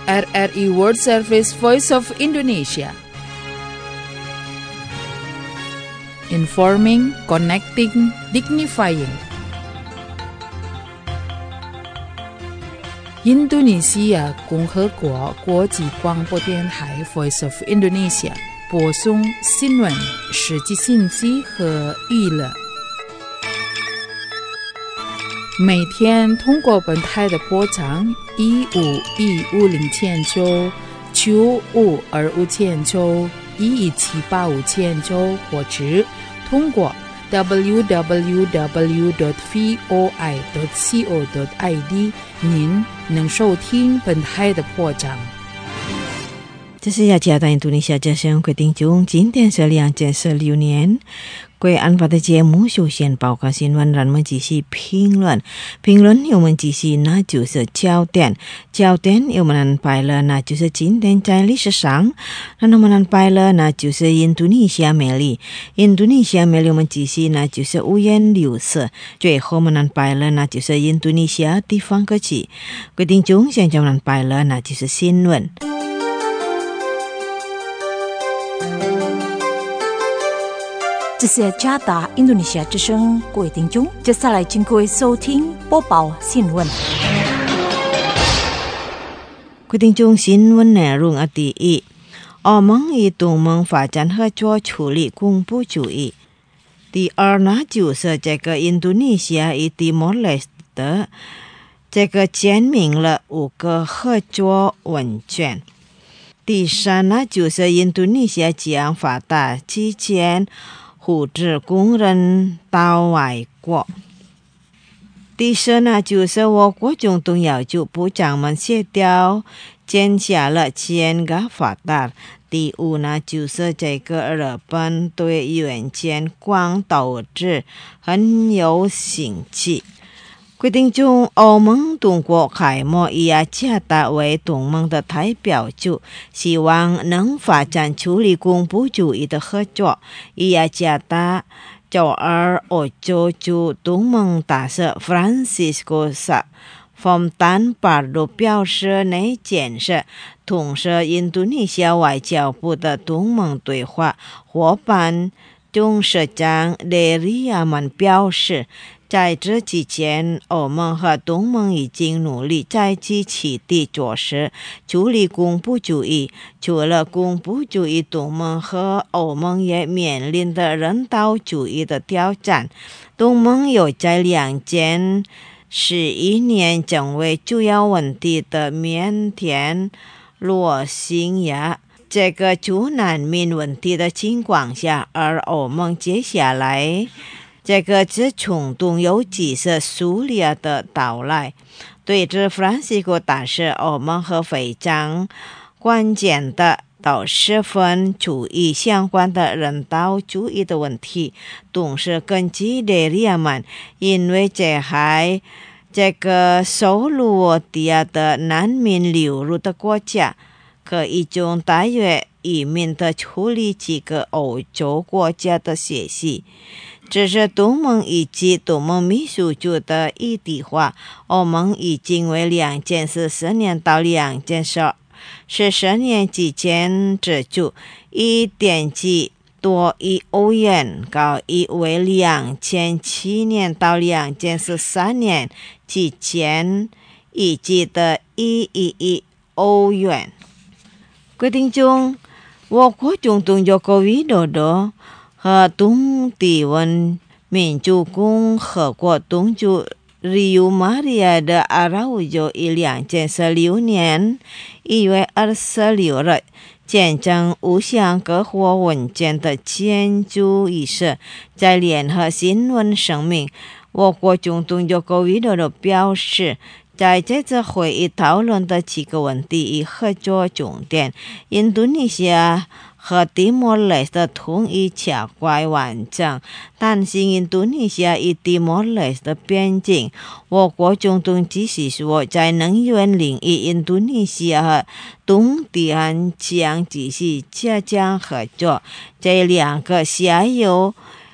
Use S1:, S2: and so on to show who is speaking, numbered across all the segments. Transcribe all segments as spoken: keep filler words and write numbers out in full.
S1: R R I World Service Voice of Indonesia. Informing, connecting, dignifying.印度尼西亚共和国国际广播电台 Voice of Indonesia 播送新闻、实际信息和娱乐。每天通过本台的波长一五一五零千九、九五二五千九、一一七八五千九，或者通过 double-u double-u double-u dot voi dot co dot i d 您能收听本台的波长。
S2: 这是雅加达印度尼西亚之声规定中，今天是两千十六年。贵安发的节目首先报告新闻，然后继续评论。评论我们继续那就是焦点，焦点我们安排了那就是今天在历史上，然后我们安排了那就是印度尼西亚魅力，印度尼西亚魅力我们继续那就是五颜六色。最后我们安排了那就是印度尼西亚地方歌曲。规定中现在我们安排了那就是新闻。
S3: 这是加达印度尼西亚之声，各位听众，接下来请各位收听播报新闻。
S2: 各位听众，新闻内容啊，第一，欧盟与东盟发展合作处理恐怖主义。第二呢，就是这个印度尼西亚与提摩雷斯的这个签名了五个合作文件。第三呢，就是印度尼西亚将发达期间护持工人到外国。第四呢，就是我国中东要求部长们协调签下了签个法达。第五呢，就是这个日本对远见光导致很有兴趣。规定中，欧盟通过开幕以雅加达为东盟的代表处，希望能发展处理恐怖主义的合作。以雅加达周二欧洲驻东盟大使 Francisco Fontan Pardo 表示，内建设同时印度尼西亚外交部的东盟对话伙伴董事长雷利亚曼表示，在这期间，欧盟和东盟已经努力在积极地着手处理恐怖主义。除了恐怖主义，东盟和欧盟也面临的人道主义的挑战。东盟有在两千十一年成为主要问题的缅甸、罗兴亚这个主难民问题的情况下，而欧盟接下来这个这冲动尤其是苏利亚的到来，对这弗兰西哥大使，欧盟和非常关键的都十分注意相关的人道主义的问题。同时根据雷利亚曼，因为这还这个首罗地亚的难民流入的国家，可以用大约移民的处理几个欧洲国家的学习。这是东盟以及东盟秘书处的一体化。欧盟已经为两千四十年到两千四十年之间资助一点几多亿欧元，高于为两千七年到两千十三年之间以及的一亿亿欧元。规定中，我国总统joko widodo和东帝汶民主共和国东主 Rio Maria de Araujo 于两千十六年一月二十六日见证五项各国文件的签署仪式。在联合新闻声明，我国总统joko widodo表示，在这次会议讨论的几个问题与合作重点，印度尼西亚和提摩雷斯的统一较为完整，担心印度尼西亚与提摩雷斯的边境。我国总统继续说，在能源领域，印度尼西亚和东帝汶将继续加强合作。这两个下游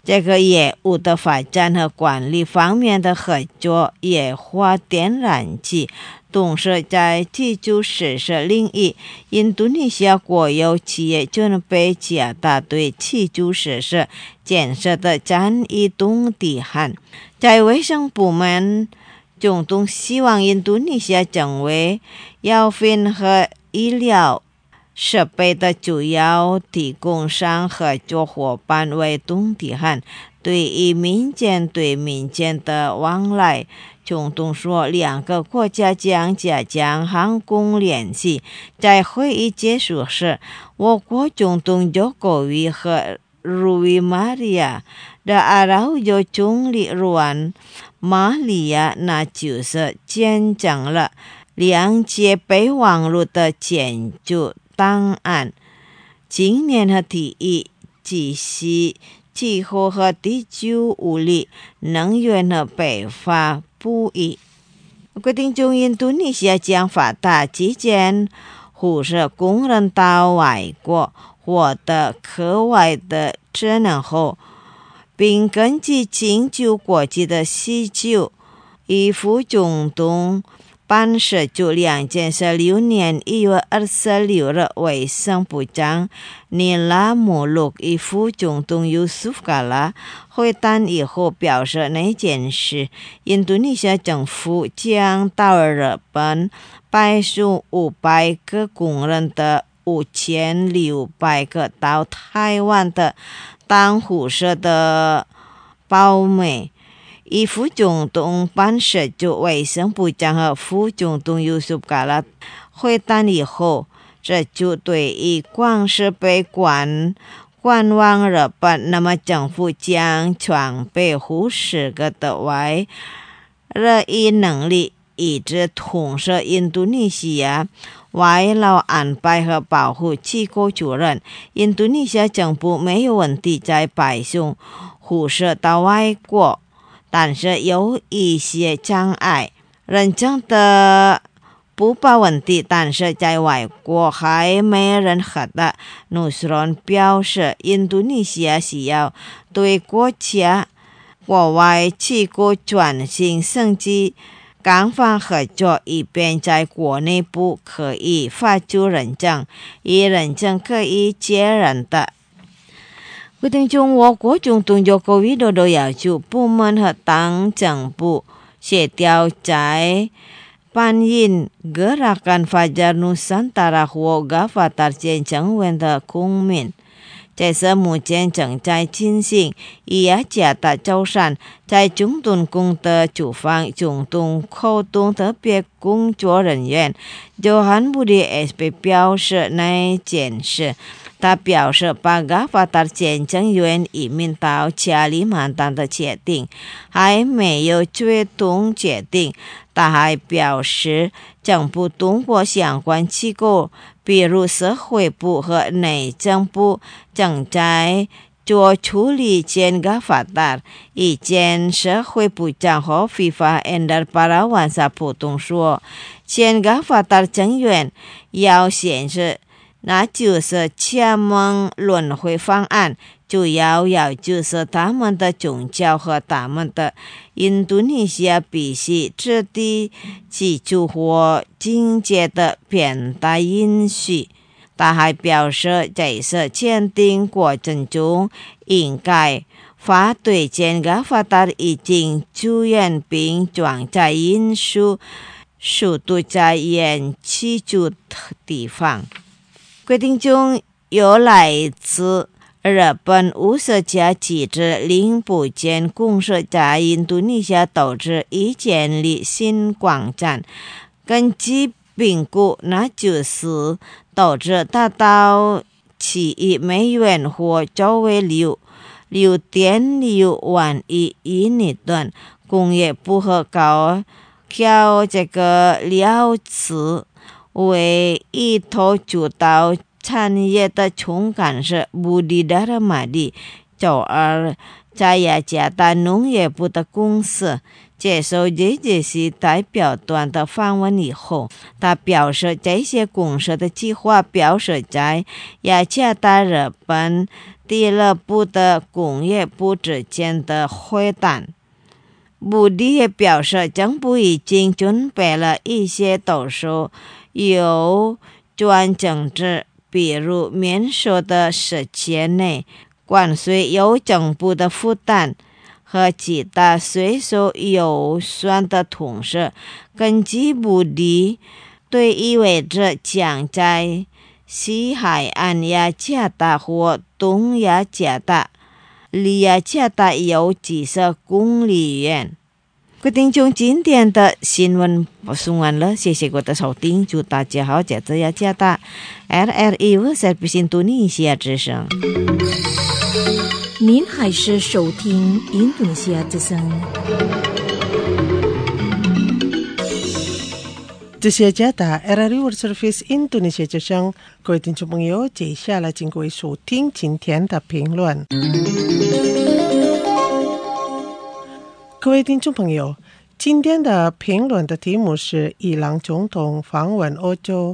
S2: 这个业务的发展和管理方面的合作也花点燃剂。同时在基础设施领域，印度尼西亚国有企业准备加大对基础设施建设的战役动地汉。在卫生部门，总统希望印度尼西亚成为药品和医疗设备的主要提供商合作伙伴为东地汉。对于民间对民间的往来，总统说两个国家将加强航空联系。在会议结束时，我国总统佐科维和鲁伊玛利亚的阿拉尤总理阮玛利亚那就是见证了两届备忘录的建筑档案。今年和第一继续气候和地球物理能源和北发不一。决定中印度尼西亚将发达基建辐射工人到外国获得课外的职能后，并根据请求国际的需求，以副总统办事处两千十六年一月二十六日卫生部长尼拉穆鲁与副总统尤苏夫卡拉会谈以后表示，那件事印度尼西亚政府将到日本派出五百个工人的五千六百个到台湾的当辐射的胞妹。以副总统办事处卫生部长和副总统尤苏卡拉会谈以后，这就对于光是被关观望日本，那么政府将全被护十个的外热议能力，以致同时印度尼西亚外劳安排和保护机构主任。印度尼西亚政府没有问题在派送护士到外国，但是有一些障碍，认证的不把问题，但是在外国还没任何的。努斯伦表示，印度尼西亚需要对国家国外机构转型升级广泛合作，以便在国内部可以发出认证，以认证可以接人的。决定中，我国总统佐科维多多要求部门和党政部协调，在反映 Gerakan Fajar Nusantara 或 Gavatar 见证文的公民。这是目前正在进行以雅加达舟山在总统宫的主方总统活动特别工作人员Johan Budi S P 表示那件事。他表示，把加法达见证员移民到加里曼丹的决定还没有最终决定。他还表示，政府通过相关机构，比如社会部和内政部，正在做处理前加法达。以前社会部长和非法 Endar Parawansa 普通说，前加法达成员要显示，那就是签盟轮回方案，主要要就是他们的宗教和他们的印度尼西亚必须制定基础或境界的变大允许。他还表示，在这签订过程中，应该发对前加法达已经住院并装在因素速度在延期住地方。决定中有来自日本五十家机制零部件公司在印度尼西亚投资已建立新广场。根据评估，那就是投资达到七亿美元或周围六六点六万亿英里吨。工业部和高挑这个料子为一头主导产业的总干事布迪达拉马蒂周二在雅加达农业部的公司接受 J J C 代表团的访问以后，他表示，这些公司的计划表示在雅加达日本第二步的工业部之间的会谈。穆迪也表示，政府已经准备了一些到时候有关政治，比如免税的时间内关税由政府的负担和其他税收有算的同时，根据穆迪对意味着将在西海岸雅加达或东雅加达离雅加达有几十公里远。各位听众，今天的新闻说完了，谢谢各位的收听，祝大家好，这次雅加达 R R I Service Indonesia 之声。
S3: 您还是收听印度尼西亚之声。
S4: 这是雅加达 R R I World Service Indonesia 之声，各位听众朋友，接下来请各位收听今天的评论。各位听众朋友，今天的评论的题目是伊朗总统访问欧洲。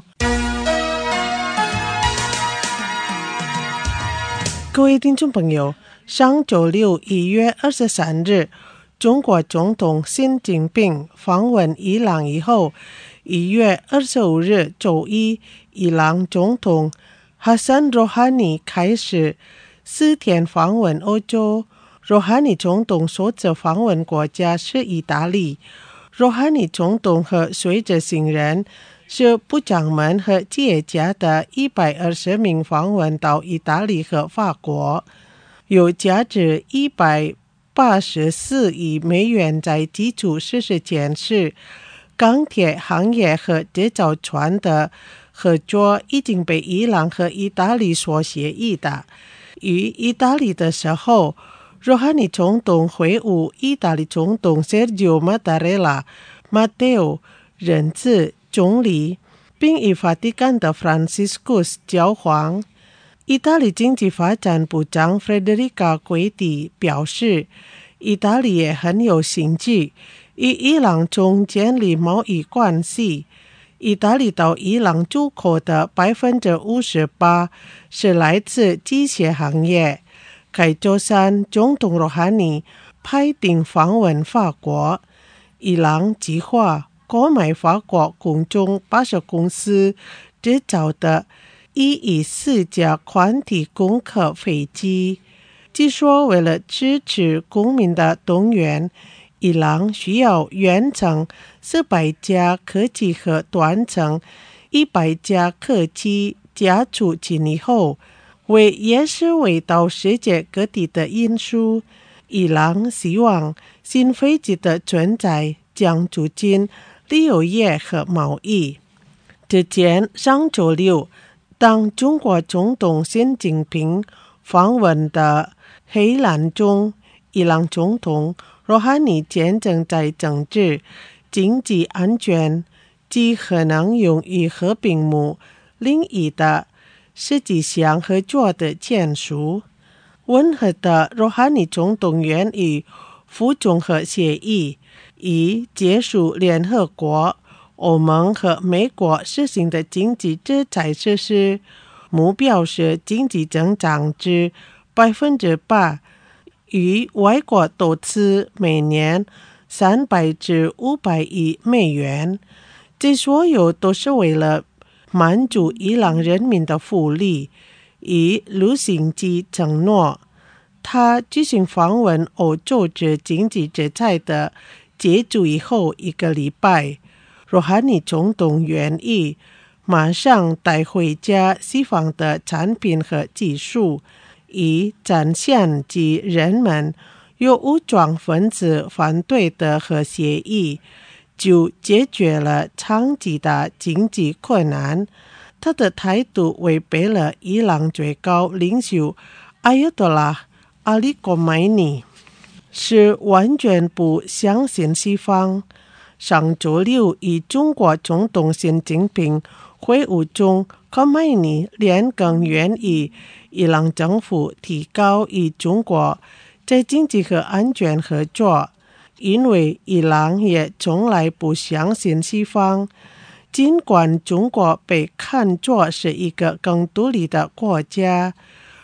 S4: 各位听众朋友，上周六一月二十三日，中国总统习近平访问伊朗以后，一月二十五日周一，伊朗总统哈桑·罗哈尼开始四天访问欧洲。罗哈尼总统首次访问国家是意大利。罗哈尼总统和随着行人是部长们和企业家的一百二十名访问到意大利和法国，有价值一百八十四亿美元在基础设施建设、钢铁行业和制造船的合作已经被伊朗和意大利所协议的。于意大利的时候，罗哈尼总统会晤意大利总统 Sergio Mattarella Matteo 仁慈总理，并与梵蒂冈的 Franciscus 教皇。意大利经济发展部长 Federica Guidi 表示，意大利也很有兴趣与伊朗中建立贸易关系。意大利到伊朗出口的 百分之五十八 是来自机械行业。该周三，总统罗哈尼派定访问法国。伊朗计划购买法国空中巴士公司制造的一亿四架宽体攻克飞机。据说为了支持公民的动员，伊朗需要远程四百架客机和短程一百架客机加出进以后，为也是为到世界各地的运输。伊朗希望新飞机的存在将促进旅游业和贸易。之前上周六，当中国总统习近平访问的黑兰中，伊朗总统罗哈尼见证在政治、经济安全及可能用于和平母领域的实际上合作的签署。温和的罗哈尼总统愿意附中和协议，以结束联合国、欧盟和美国实行的经济制裁措施，目标是经济增长至百分之八，与外国投资每年三百至五百亿美元。这所有都是为了满足伊朗人民的福利，以履行其承诺。他举行访问欧洲之经济制裁的结束以后一个礼拜，罗哈尼总统愿意马上带回家西方的产品和技术，以展现及人们有武装分子反对的和协议，就解决了长期的经济困难。他的态度违背了伊朗最高领袖阿亚多拉阿里科梅尼，是完全不相信西方。上周六与中国总统习近平会晤中，科梅尼连更愿意伊朗政府提高与中国在经济和安全合作，因为伊朗也从来不相信西方。尽管中国被看作是一个更独立的国家，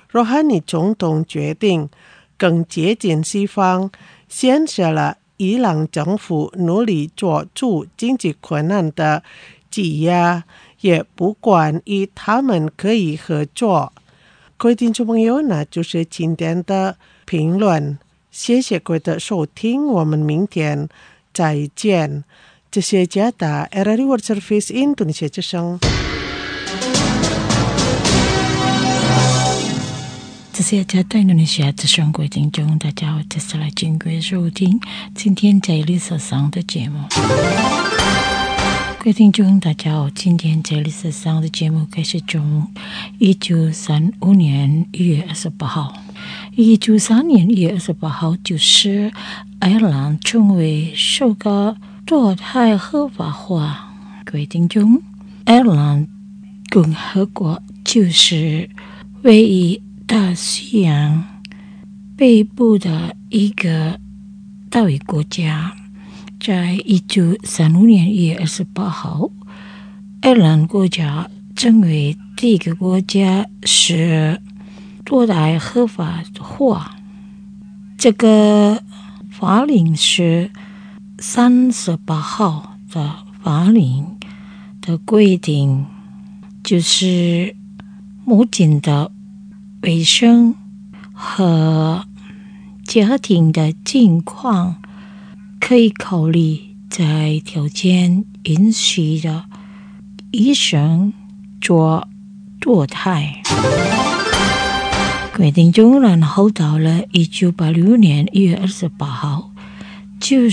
S4: 罗哈尼总统决定更接近西方，显示了伊朗政府努力抓住经济困难的挤压，也不管与他们可以合作。各位听众朋友，那就是今天的评论，谢谢各位的收听，我们明天再见。这是加达 R R I World Service Indonesia 之声。
S3: 这是加达印度尼西亚之声，各位听众大家好，这是来经过收听今天在历史上的节目。各位听众大家好，今天在历史上的节目开始从一九三五年一月二十八号。一九三五年一月二十八号就是爱尔兰成为首个堕胎合法化。各位听众，爱尔兰共和国就是位于大西洋北部的一个岛屿国家。在一九三五年一月二十八号，爱尔兰国家成为第一个国家是堕胎合法化。这个法令是三十八号的法令的规定，就是目前的卫生和家庭的情况可以考虑在条件允许的医生做堕胎。各位听众，然后到了一九八六年一月二十八号，就是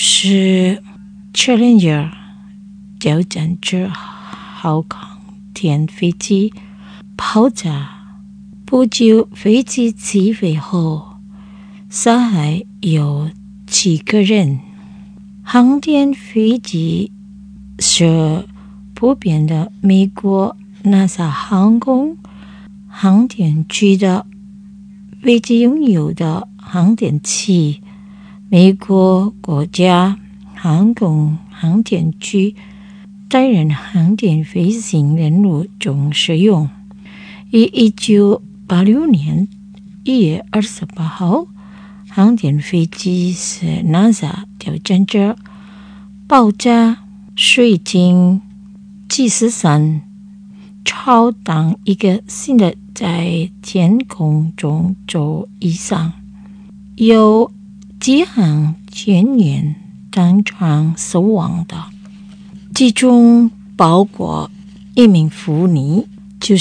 S3: Challenger 挑战者号航天飞机爆炸，不久飞机起飞后杀害有七个人。航天飞机是普遍的美国 NASA 航空航天局的飞机拥有的航天器，美国国家航空航天局载人航天飞行任务中使用。于一九八六年一月二十八号，航天飞机是 NASA 挑战者爆炸，水经几十三超当一个新的在天空中走以上，有几航天员当场死亡的，其中包括一名妇女，就是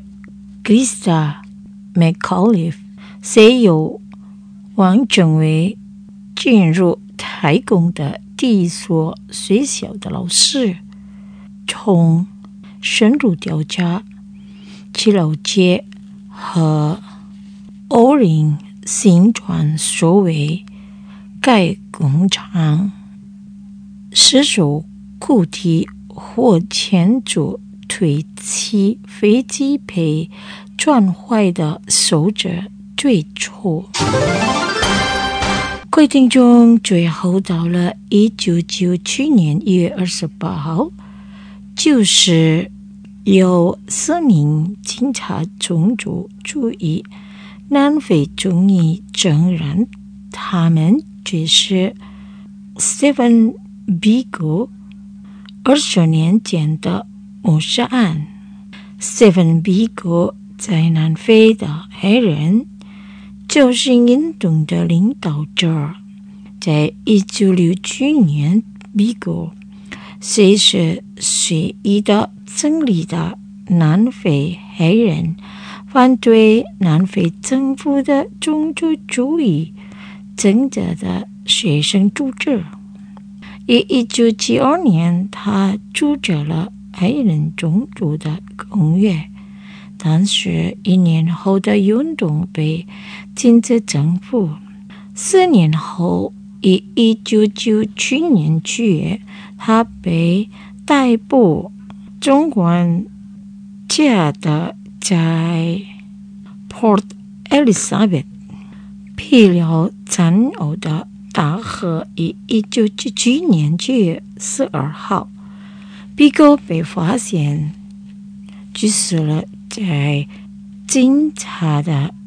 S3: Krista McAuliffe， 谁有望成为进入太空的第一所学校的老师。从深入调查去了解和欧林新传所谓该工厂失手固体或前足推起飞机被撞坏的受者最初。各位听众，最后到了一九九七年一月二十八号，就是有四名警察种族主义南非众议证人，他们就是 Stephen Biko 二十年前的谋杀案。 Stephen Biko 在南非的黑人就是运动的领导者。在一九六七年 Biko 四十岁的成立的南非黑人反对南非政府的种族主义政策的学生组织。于一九七二年，他组织了黑人种族的公约，但是一年后的运动被禁止政府。四年后，于一九九七年七月，他被逮捕，总管家的在 Port Elizabeth 披露战偶的大河。于一九九七年七月十二号，比哥被发现去世了在警察的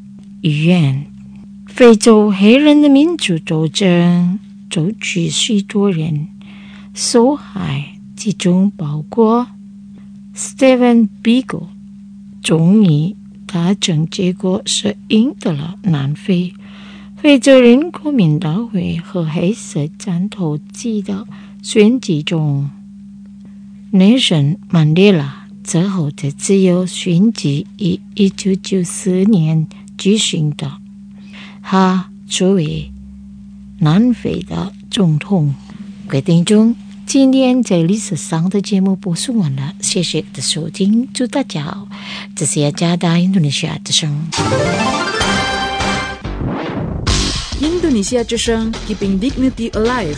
S3: 医院。非洲黑人的民主斗争遭取许多人受害，其中包括 Stephen Biko。 终于大政结果是赢得了南非非洲人国民大会和黑色战斗机的选举中，内森曼德拉之后的自由选举于一九九四年举行的，他作为南非的总统。各位听众，今天在历史上的节目播送完了，谢谢的收听，祝大家好，这是雅加达印度尼西亚之声。
S1: 印度尼西亚之声 Keeping Dignity Alive。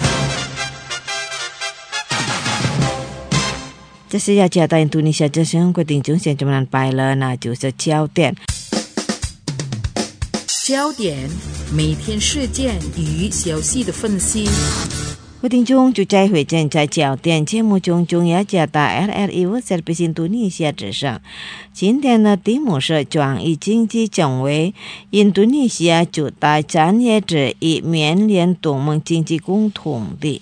S2: 这是雅加达印度尼西亚之声，各位听众现在们拜了，那就是焦点。
S1: 焦点，每天事件与消息的分析。
S2: 各位听众，就在会见在焦点节目中，中雅加达 R R I 无线印度尼西亚之声。今天的题目是转移经济成为印度尼西亚九大产业之一，缅甸东盟经济共同体。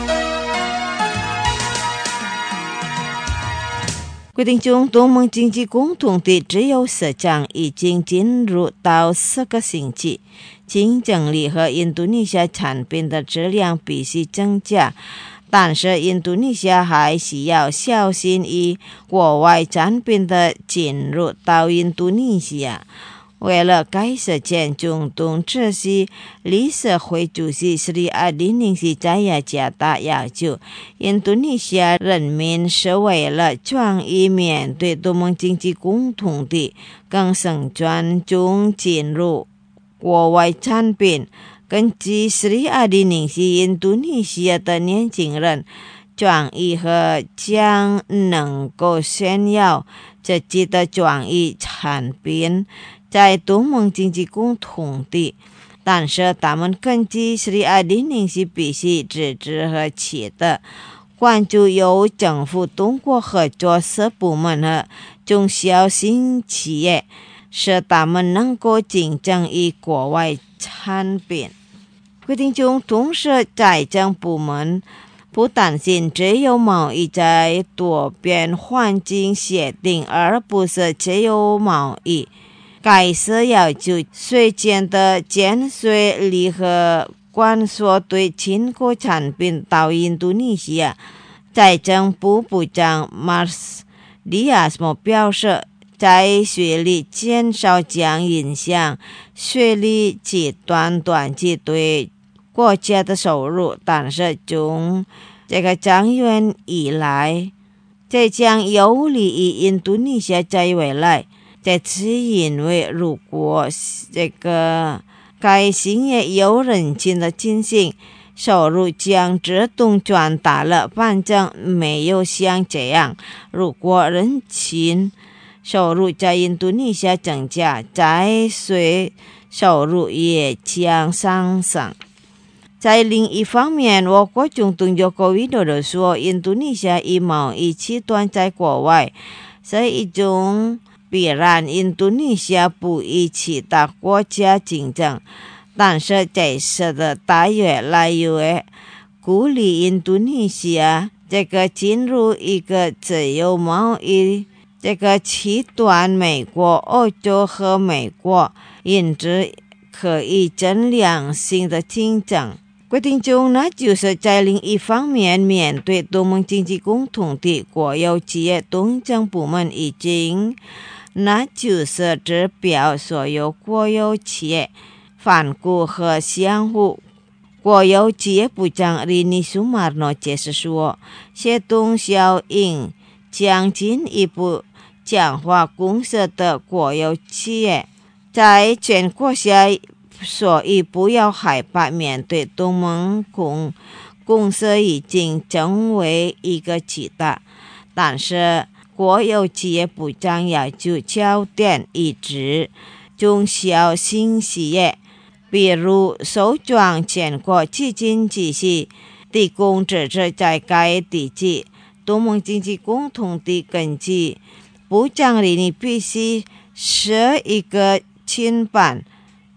S2: 各位听众，东盟经济共同体自由市场已经进入到四个星期，竞争力和印度尼西亚产品的质量必须增加，但是印度尼西亚还需要小心于国外产品的进入到印度尼西亚。为了该实现中东秩序，理事会主席斯里阿迪宁西在雅加达要求印度尼西亚人民是为了转移面对东盟经济共同体更生存中进入国外产品。根据斯里阿迪宁西，印度尼西亚的年轻人转移和将能够炫耀自己的转移产品在东盟经济共同体，但是他们根据斯里阿迪宁西必须支持和切的关注由政府通过合作社部门和中小型企业，使他们能够竞争于国外产品。规定中，同时财政部门不担心自由贸易在多边环境协定，而不是自由贸易。该社要求税前的减税率和关税对进口产品到印度尼西亚。财政部部长马斯利亚斯表示，在税率减少将影响税率极端短期对国家的收入，但是从这个长远以来，这将有利于印度尼西亚在未来。这是因为如果这个该行业有人情的进行，收入将自动转大了。反正没有像这样，如果人情收入在印度尼西亚增加，在税收入也将上升。在另一方面，我国总统佐科维多多说，印度尼西亚以贸易期端在国外是一种必然，印度尼西亚不与其他国家竞争，但是这使得大越来越鼓励印度尼西亚这个进入一个自由贸易这个期端，美国、欧洲和美国因此可以真良性的竞争。规定中呢，就是在另一方面，面对东盟经济共同体，国有企业东政部门已经那就是指标所有国有企业反顾和相互。国有企业部长里尼苏马诺解释说，协同效应将进一步强化公司的国有企业在全国下，所以不要害怕面对东盟公公司已经成为一个巨大，但是国有企业部长要求焦点一直中小型企业，比如首创全国基金体系，提供支持在该地区。东盟经济共同体根据部长里你必须是一个牵绊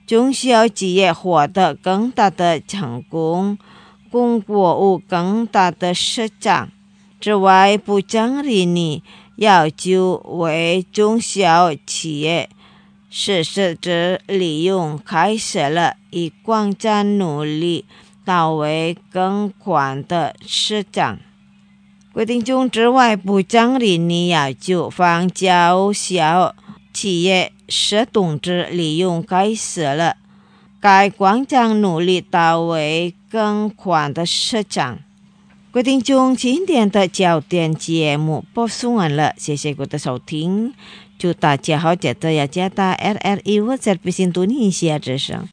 S2: 中小企业获得更大的成功，共国务更大的市场。之外，部长里尼要求为中小企业实施之利用开设了以广泛努力到位更宽的市场。规定中之外，部长里尼要求方较小企业适当之利用开设了该广泛努力到位更宽的市场。规定中今天的焦点节目播送完了，谢谢各位的收听，祝大家好，记得要加打 R R I World Service Indonesia 之声。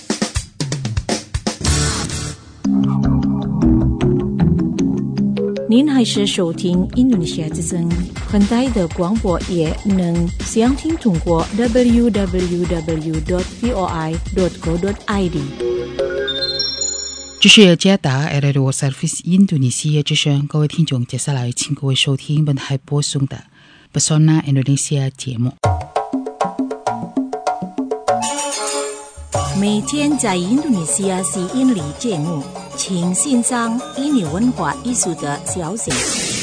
S3: 您还是收听印度尼西亚之声，很大的广播也能详听通过 double-u double-u double-u dot voi dot co dot i d。
S1: 这是加达 R R I World Service Indonesia 之声，各位听众，接下来请各位收听本台播送的 Pesona Indonesia 节目。
S3: 每天在印度尼西亚吸引力节目，请欣赏印尼文化艺术的消息。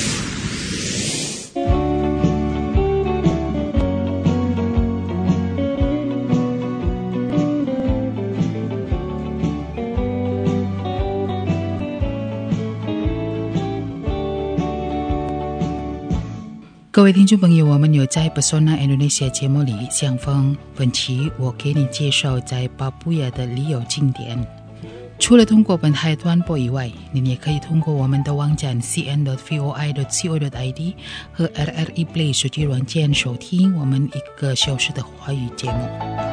S1: 各位听众朋友，我们有在 Pesona Indonesia 节目里相逢。本期我给你介绍在巴布亚的旅游景点。除了通过本台短波以外，您也可以通过我们的网站 c n dot voi dot co dot i d 和 R R I Play 手机软件收听我们一个小时的华语节目。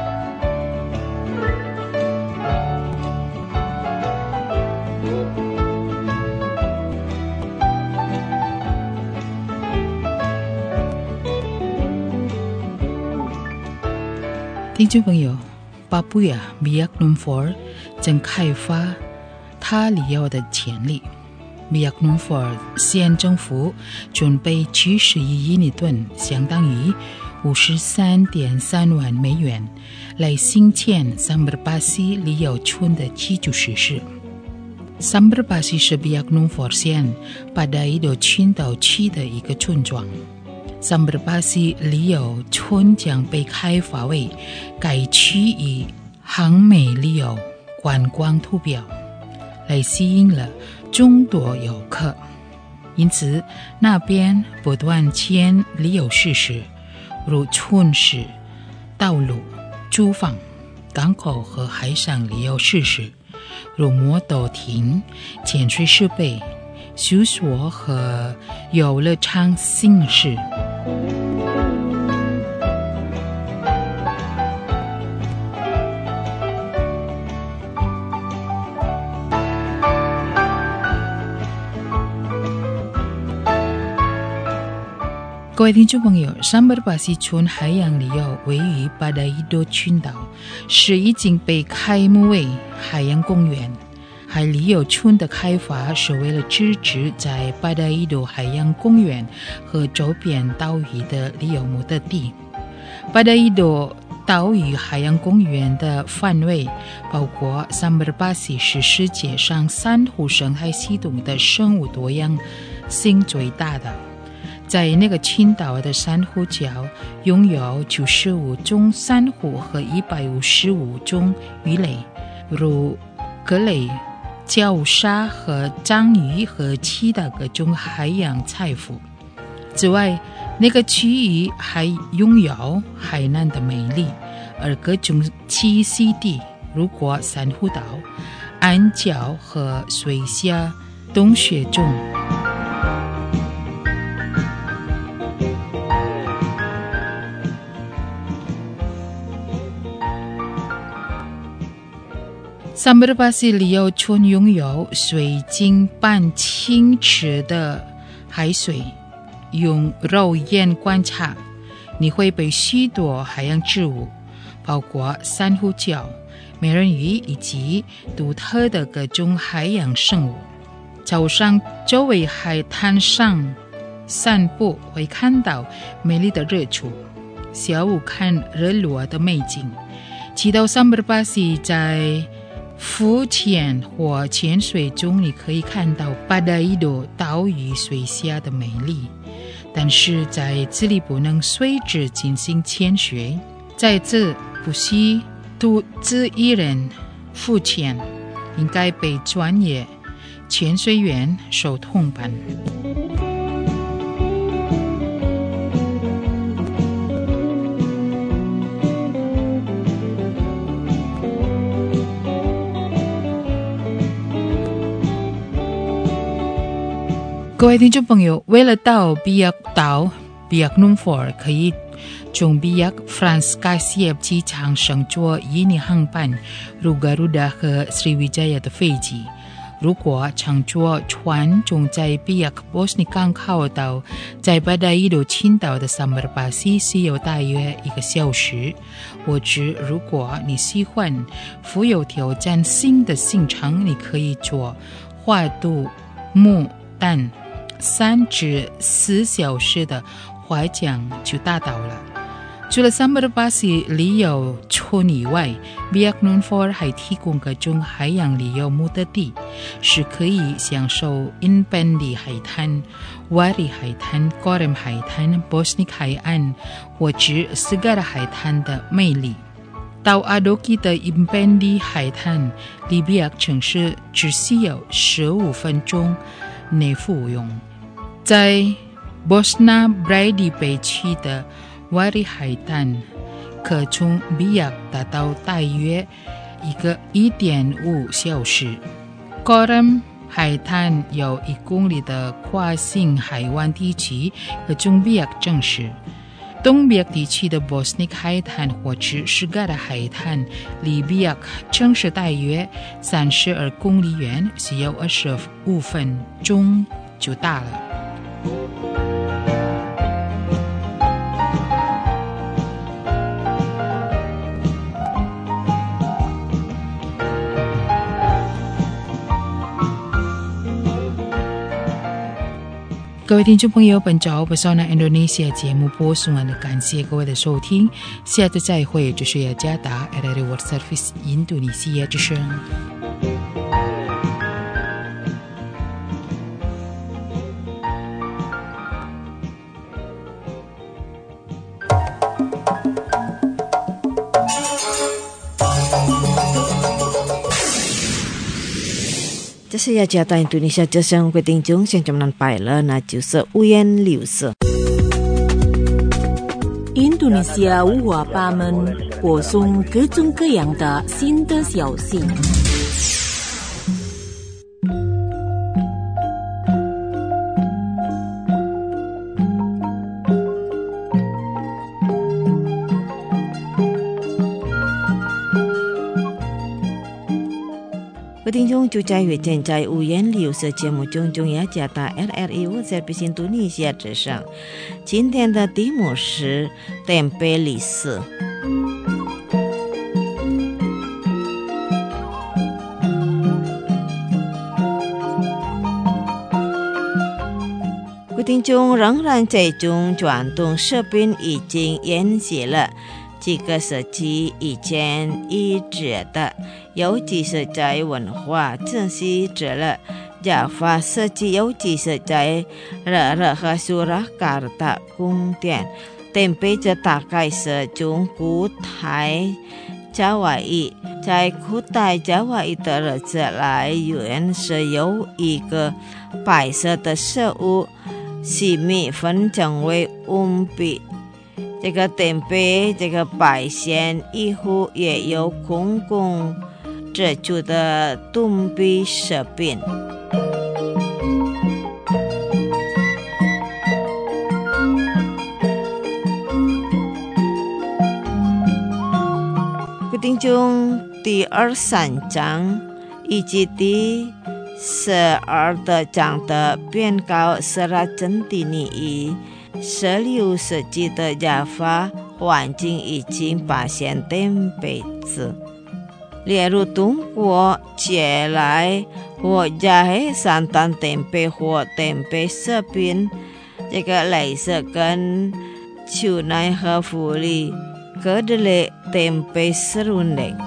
S1: 听众朋友，巴布亚 Biak Numfor 正开发它旅游的潜力。Biak Numfor 县政府准备七十一亿尼吨，相当于五十三点三万美元，来兴建 Sumberbasi 旅游村的基础设施。Sumberbasi 是 Biak Numfor 县Padai Ido 群岛区的一个村庄。Sumberbasi 旅游村将被开发为该区域航美旅游观光图标，来吸引了众多游客。因此，那边不断建旅游设施，如村市、道路、住房、港口和海上旅游设施，如摩托艇、潜水设备、宿所和游乐场形式。各位听众朋友， Sumberbasi 村海洋旅游位于巴达伊多群岛，是已经被开幕为海洋公园。海旅游村的开发是为了支持在巴达伊多海洋公园和周边岛屿的旅游目的地。巴达伊多岛屿海洋公园的范围包括 Sumberbasi 是世界上珊瑚生态系统的生物多样性最大的。在那个群岛的珊瑚礁拥有九十五种珊瑚和一百五十五种鱼类，如蛤类、礁鲨和章鱼和其他各种海洋财富。此外，那个区域还拥有海南的美丽，而各种栖息地，如果珊瑚岛、暗礁和水下洞穴中。Sumberbasi 旅游村拥有水晶般清澈的海水，用肉眼观察，你会被许多海洋植物，包括珊瑚礁、美人鱼以及独特的各种海洋生物。早上周围海滩上散步会看到美丽的日出，下午看日落的美景。 骑到桑巴巴西，在浮潜或潜水中，你可以看到巴达伊多岛屿水下的美丽，但是在这里不能随之进行潜水，在这不是独自一人浮潜，应该被专业潜水员所同伴。各位听众朋友，为了到比亚岛比亚努佛尔，可以从比亚 France Garcia 机场乘坐印尼航班 Garuda 和 Sriwijaya 的飞机。如果乘坐船从在比亚波斯尼港口到在巴达伊多群岛的桑巴巴西需要大约一个小时。或者如果你喜欢富有挑战性的行程，你可以坐花都木但三至四小时的划桨就达到了。除了桑巴巴西旅游村以外，比亚努佛尔还提供各种海洋旅游目的地，是可以享受因本地海滩、瓦里海滩、戈任海滩、波斯尼海岸或者斯嘎拉海滩的魅力。到阿多基的因本地海滩离比亚城市只需要十五分钟内服用。在波斯纳布莱迪北区的瓦里海滩，可从比亚达到大约一个一点五小时。戈任海滩有一公里的跨境海湾地区，可从比亚城市。东比亚地区的波斯尼海滩或者斯嘎拉海滩离比亚城市大约三十二公里远，需要二十五分钟就到了。各位听众朋友，本周 Pesona Indonesia 节目播送完了，感谢各位的收听，下次再会。这是雅加达 R R I World Service 印度尼西亚之声。
S2: 这是雅加达印度尼西亚之声，各位听众现在们拜了，那就是五颜六色。
S3: 印度尼西亚五花八门，播送各种各样的新的消息。
S2: 各位听众，就在于现在五颜六色节目中，中雅加达 R R I World Service 印度尼西亚之声。今天的题目是tempe历史。各位听众，仍然这种传统食品已经沿袭了几个世纪以前一直的，尤其是在文化珍惜着了亚法世纪，尤其是在热热和苏拉卡尔的宫殿。tempe 这大概是从古代夏威夷，在古代夏威夷的日子来源是由一个白色的食物细米分成为五笔。这个tempe这个白线以后也有公共制作的东北食品。决定中第二三章以及第十二的章的编稿是拉真的你十六世纪的亚法环境已经发现tempe子，例如中国借来或亚黑山丹tempe或tempe食品，这个类似跟丘奈和福利 kedele tempe serundeng.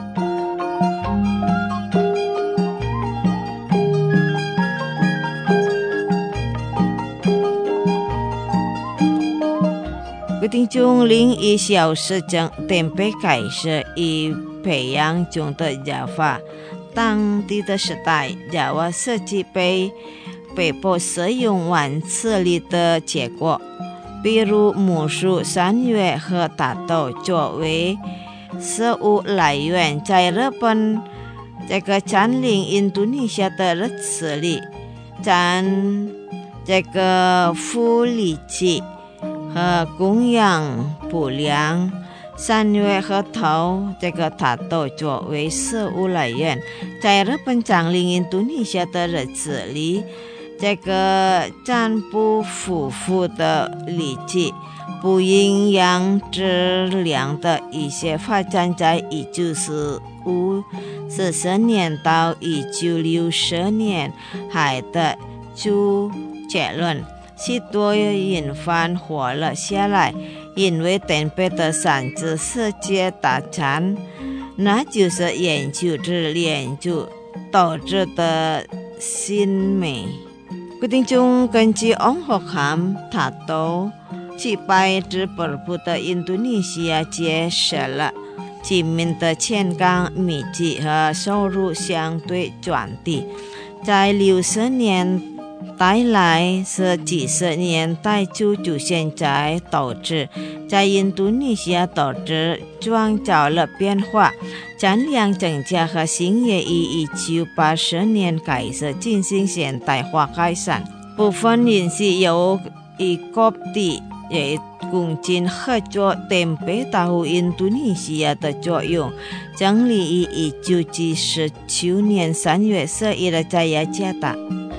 S2: 各位听众，另一小时将tempe改是以培养中的亚法。当地的时代，亚瓦设计被北部使用完次力的结果，比如木薯、山药和大豆作为食物来源。在日本这个占领印度尼西亚的日子里，占这个福利期和供养不良。山药和头这个大豆作为食物来源。在日本占领印度尼西亚的日子里，这个占不符合的理解不营养质量的一些发展，在一九四五四十年到一九六十年还得出结论，许多人反活了下来。因为tempe的产值世界大战，那就是研究之研究导致的新美。各听众，根据翁霍坎大豆击败之北部的印度尼西亚揭示了居民的健康密集和收入相对转低，在六十年带来是几十年代就出现在导致在印度尼西亚导致创造了变化，产量增加和兴业于一九八十年开始进行现代化改善。部分人士有以各地也共进合作tempe打入印度尼西亚的作用，成立于一九七九年三月十一日在雅加达。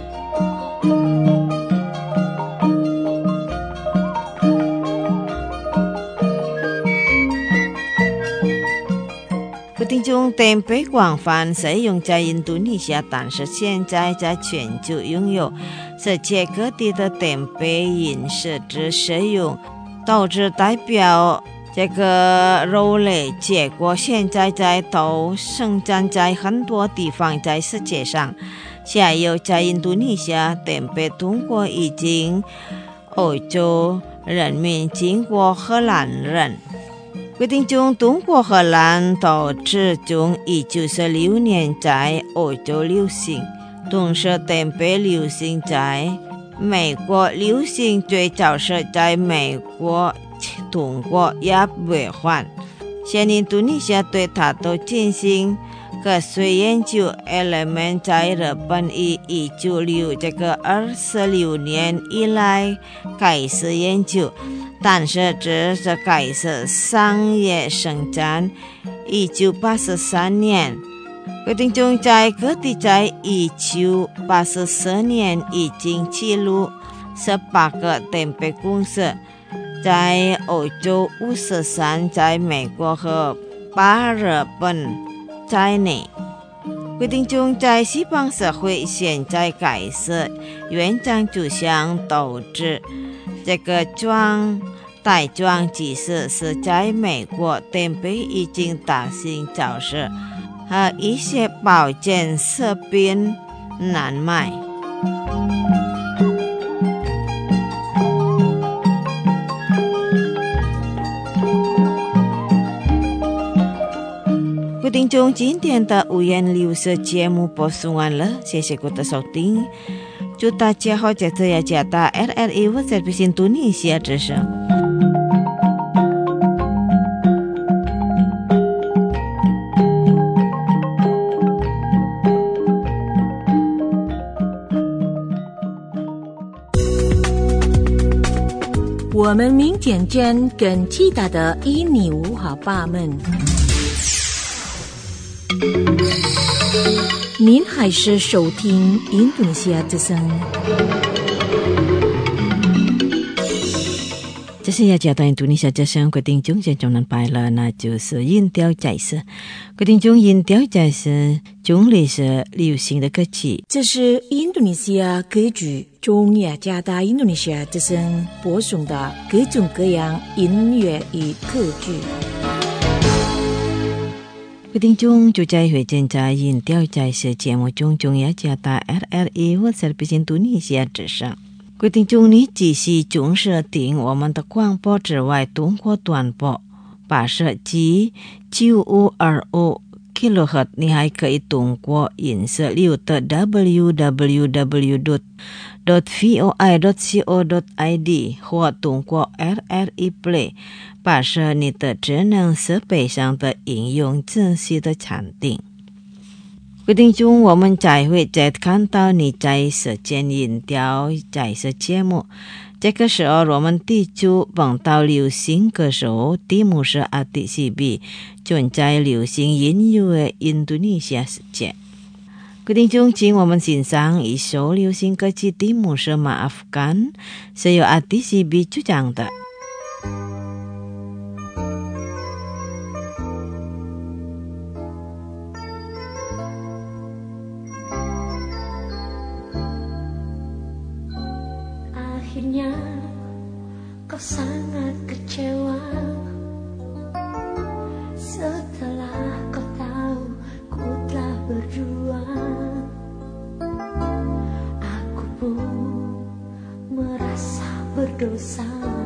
S2: 听众tempe广泛使用在印度尼西亚，但是现在在全球拥有世界各地的tempe饮食之使用，导致代表这个肉类结果现在在都生产在很多地方在世界上。下游在印度尼西亚tempe通过已经欧洲人民经过荷兰人。规定中，中国荷兰导致从一九四六年在欧洲流行，同时tempe流行在美国流行，最早是在美国通过亚委换。现印度尼西亚对它都进行科学研究 ，Element 在日本于一九六这个二十六年以来开始研究。但是只是开始商业生产一九八三年，规定中在各地在一九八四年已经记录十八个tempe公司，在欧洲五十三，在美国和巴日本在内。规定中在西方社会现在开始原长就像导致这个状带状即使是在美国tempe已经大行早市和一些保健食品难卖。各位听众，今天的五颜六色节目播送完了，谢谢各位的收听，祝大家好在这雅加达 R R I 我在印度尼西亚之声。
S3: 我们民间间跟其他的印尼文化爸们，您还是收听印度尼西亚之声。
S2: 这是雅加达印度尼西亚之声，各位听众，现在拜了，那就是音调解释。各位听众，音调解释中里是流行的歌曲，
S3: 这是印度尼西亚歌剧中雅加达印度尼西亚之声播送的各种各样音乐与歌剧。
S2: 各位听众，就在会见在音调在是节目中中央加大 R R E 或者是印度尼西亚之声。各位听众，你只是重视听我们的广播之外，通过短波八十 G 九五二五 kilohertz， 你还可以通过音色流的 double-u double-u double-u dot voi dot co dot i d 或通过 R R E Play， 把设你的智能设备上的应用正式的产品。规定中，我们再会再看到你在时间音调在是节目。这个时候，我们地主碰到流行歌手蒂姆是阿迪西比，正在流行音乐的印度尼西亚世界。规定中，请我们欣赏一首流行歌曲《蒂姆是马阿夫干》，是由阿迪西比主唱的。
S5: Akhirnya kau sangat kecewa setelah kau tahu ku telah berjuang. Aku pun merasa berdosa,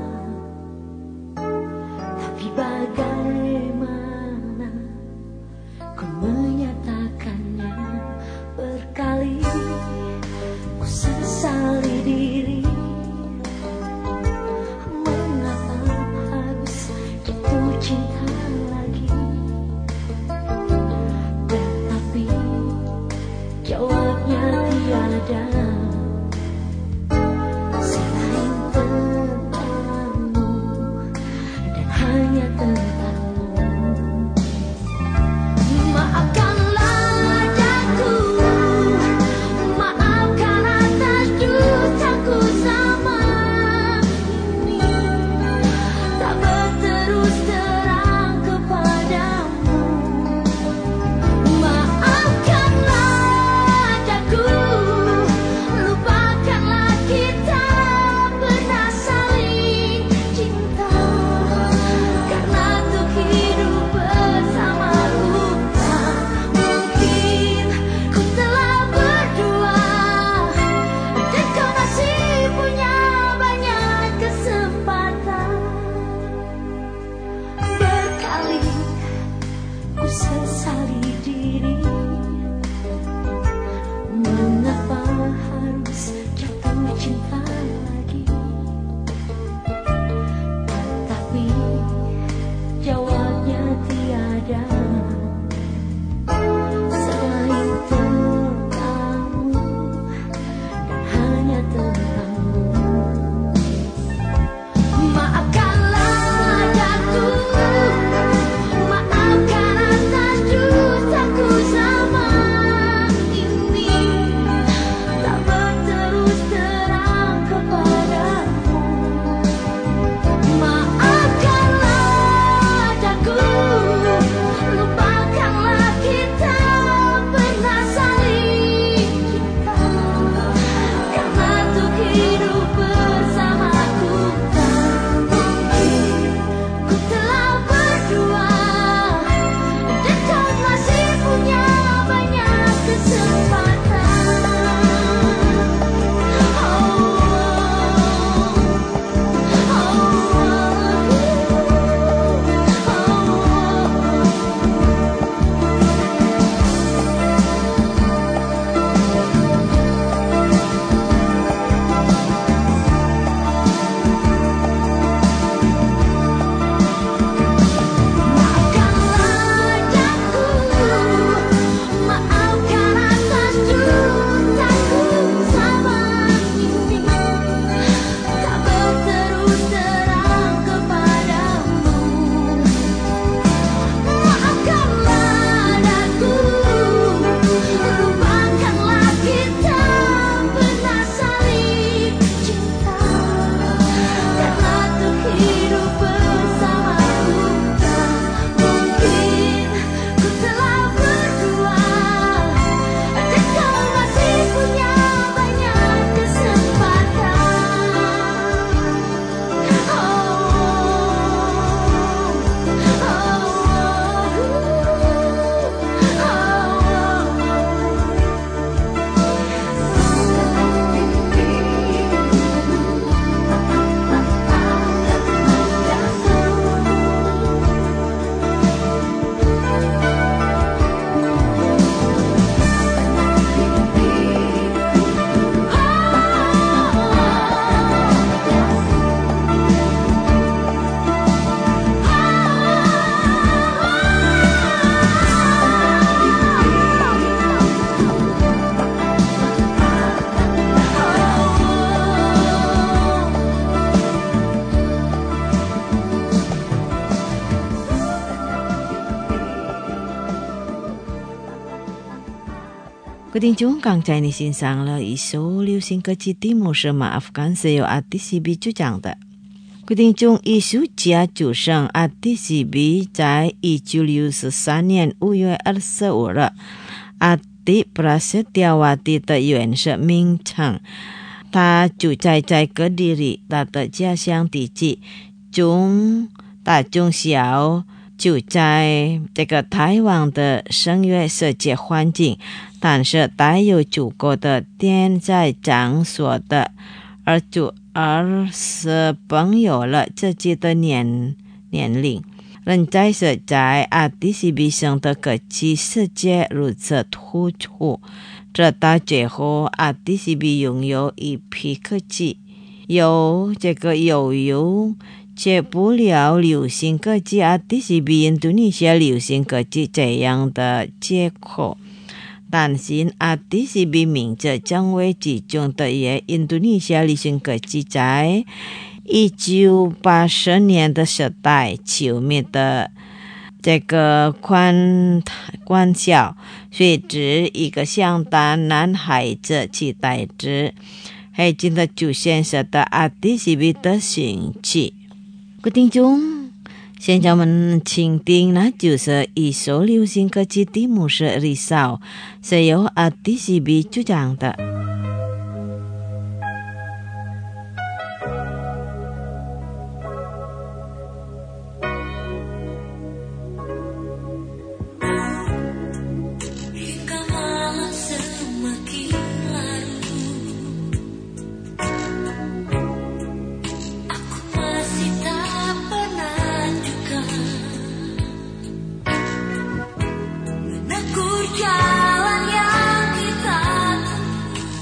S5: tapi bagaimana ku menyatakannya? Berkali ku sesali diri. Cinta lagi, tetapi jawabnya tiada selain tentang
S2: 各位听众，刚才你欣赏了一首流行歌曲题目是《Maafkan》，是由 R T C B 主讲的。各位听众，艺术家主唱 R T C B 在一九六三年五月二十五日 Adi Prasetyawati 的原始名称，他住在在哥地里，他的家乡地址中大中小就在这个台湾的声乐世界环境，但是带有足够的电在场所的，而就而是朋友了自己的年年龄。人在是在 R T C B 上的歌曲世界如此突出，这到最后 R T C B 拥有一批歌曲，有这个悠悠接不了流行歌曲 R T C B 印度尼西亚流行歌曲这样的结果。担心 R T C B 名字将会集中的也印度尼西亚流行歌曲在一九八十年的时代球迷的这个欢欢笑，随之一个相当男孩子期待之黑金的出现时的 R T C B 的兴趣。各位听众，现在我们倾听呢就是一首流行歌曲题目是《Risau》，是由 R T C B 主讲的。
S5: Jalan yang kita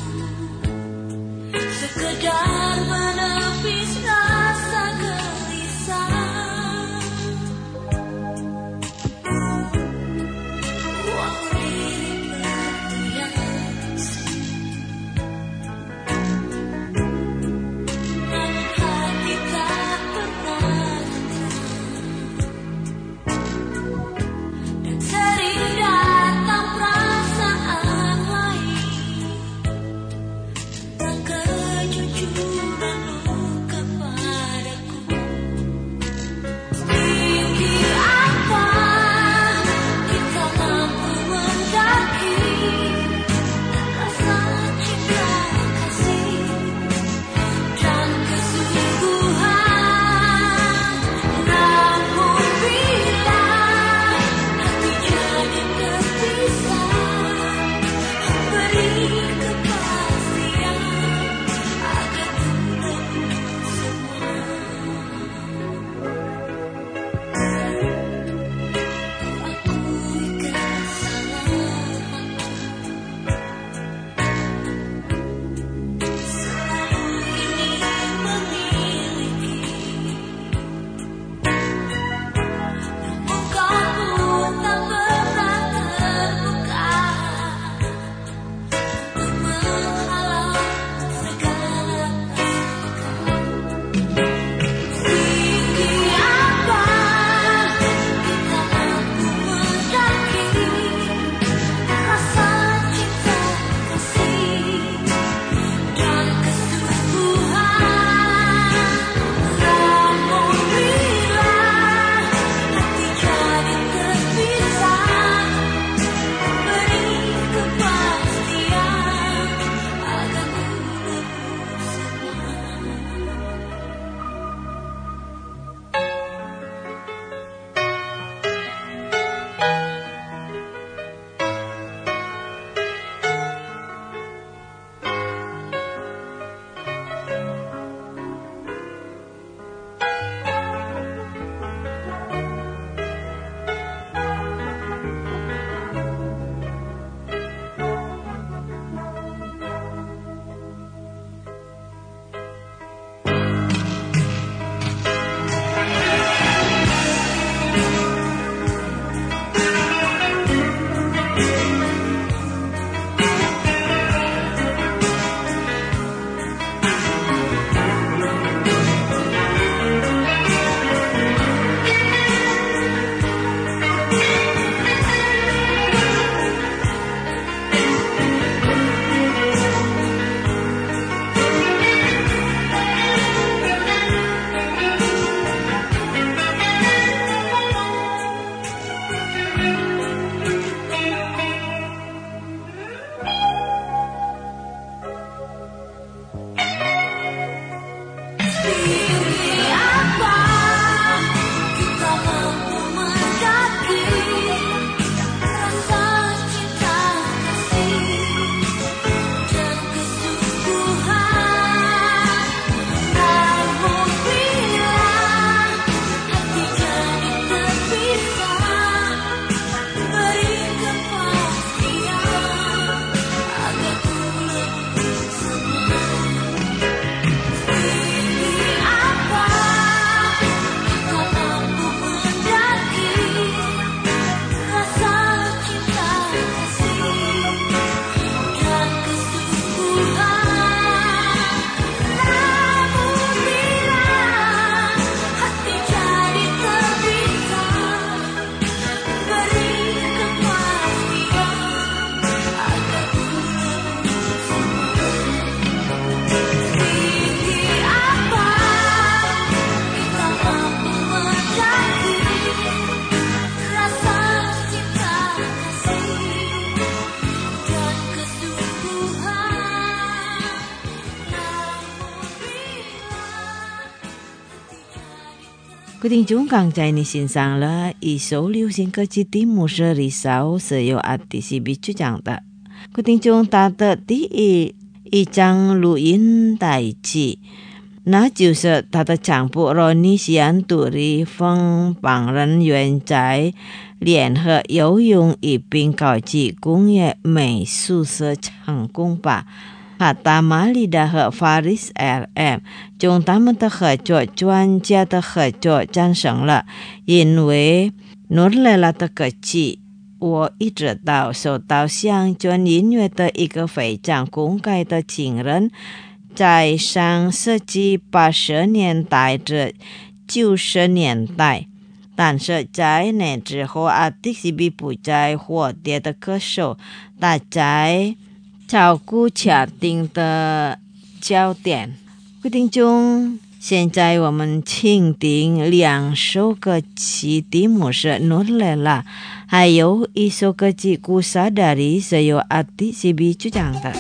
S2: 各位听众刚才你欣赏了一首流行歌曲的牧师李少是由阿迪西比主讲的。各位听众他的第一一张录音带机，那就是他的丈夫罗尼西安杜里风帮人员在联合游泳一并高级工业美宿舍成功吧。哈达马里达和 Faris L M 中他们的合作专家的合作战胜了，因为努力了的歌曲我一直到受到乡村音乐的一个非常公开的情人，在上世纪八十年代至九十年代，但是在那之后阿迪西比不再活跃的歌手，大家照顾家庭的焦点。各位听众，现在我们请听两首歌曲的牧师努力了，还有一首歌曲Ku Sadari是由阿迪西比主讲的。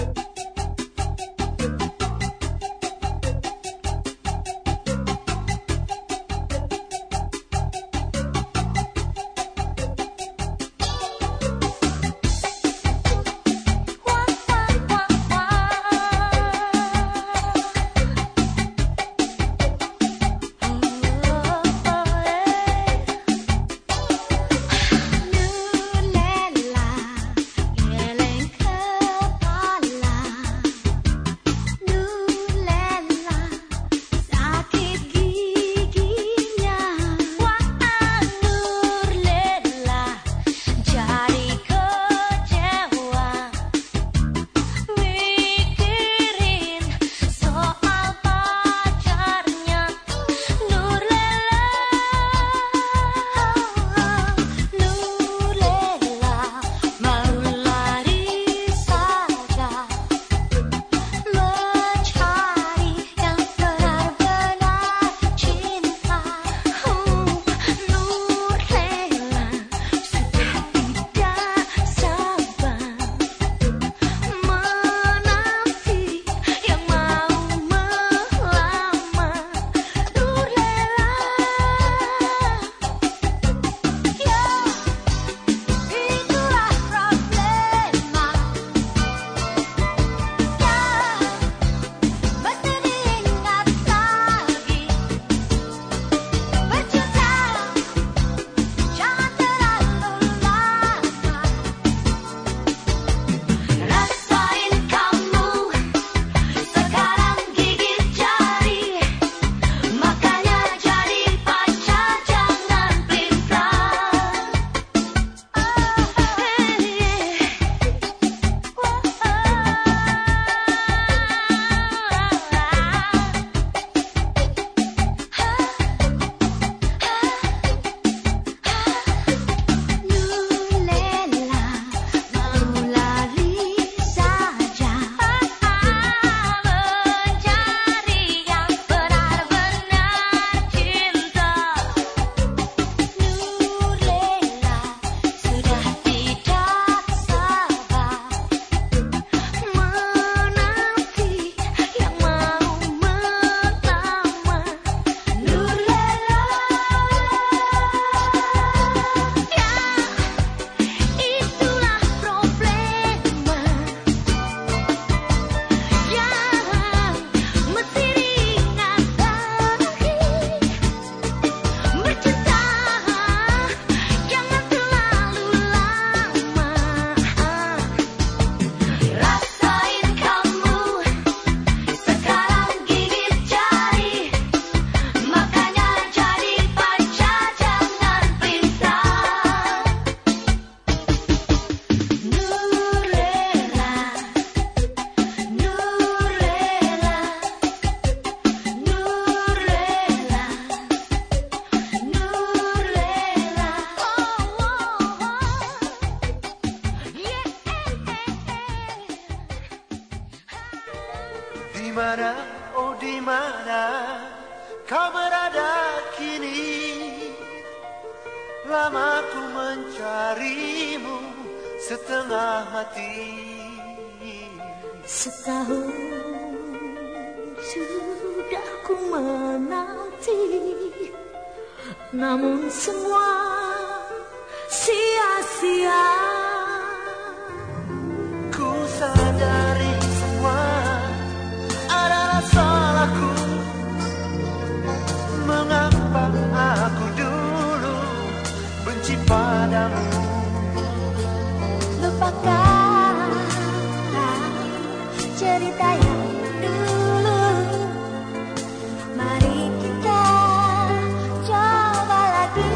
S6: mana, oh di mana kau berada kini? Lama ku mencarimu setengah hati.
S5: Setahun sudah ku menanti namun semua sia-sia.
S6: Ku sadari semua adalah salahku. Mengapa aku dulu benci padamu?
S5: Lupakan cerita yang dulu. Mari kita coba lagi.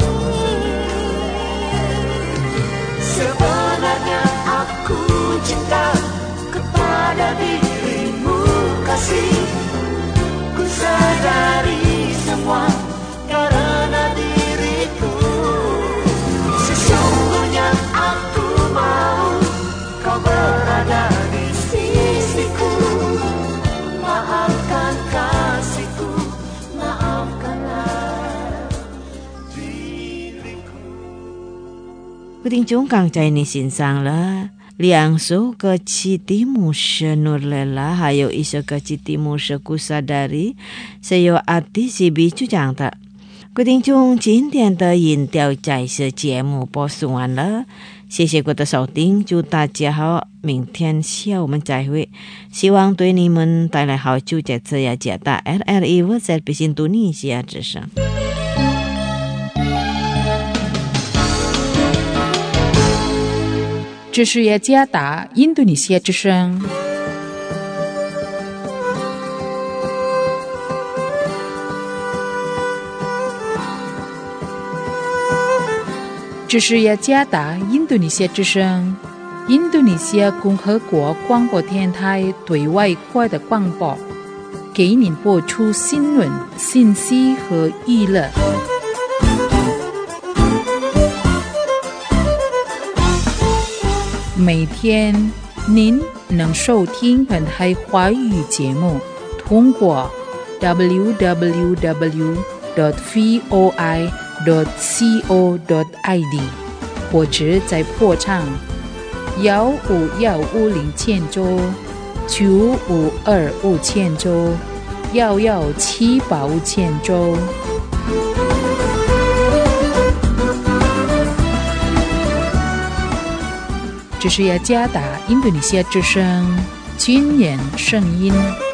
S6: Sebenarnya aku cinta kepada dirimu, kasih. Ku sadari semua karena diriku. Sesungguhnya aku mau kau berada di sisiku. Maafkan kasihku, maafkanlah diriku.
S2: 各位听众刚才你欣赏了两首歌曲的牧师努勒拉，还有一首歌曲的牧师古萨达里，是由阿迪西比主讲的。各位听众，今天的音调再是节目播送完了，谢谢各位的收听，祝大家好，明天下午我们再会，希望对你们带来好处。在这样解答 R R I Voice印度尼西亚之声。
S1: 这是雅加达印度尼西亚之声。这是雅加达印度尼西亚之声，印度尼西亚共和国广播电台对外国的广播，给您播出新闻、信息和娱乐。每天您能收听本台华语节目，通过 double-u double-u double-u dot voi dot co dot i d 或者在破唱幺五幺五零千周九五二五千周幺幺七八五千周。这是雅加达印度尼西亚之声军人声音。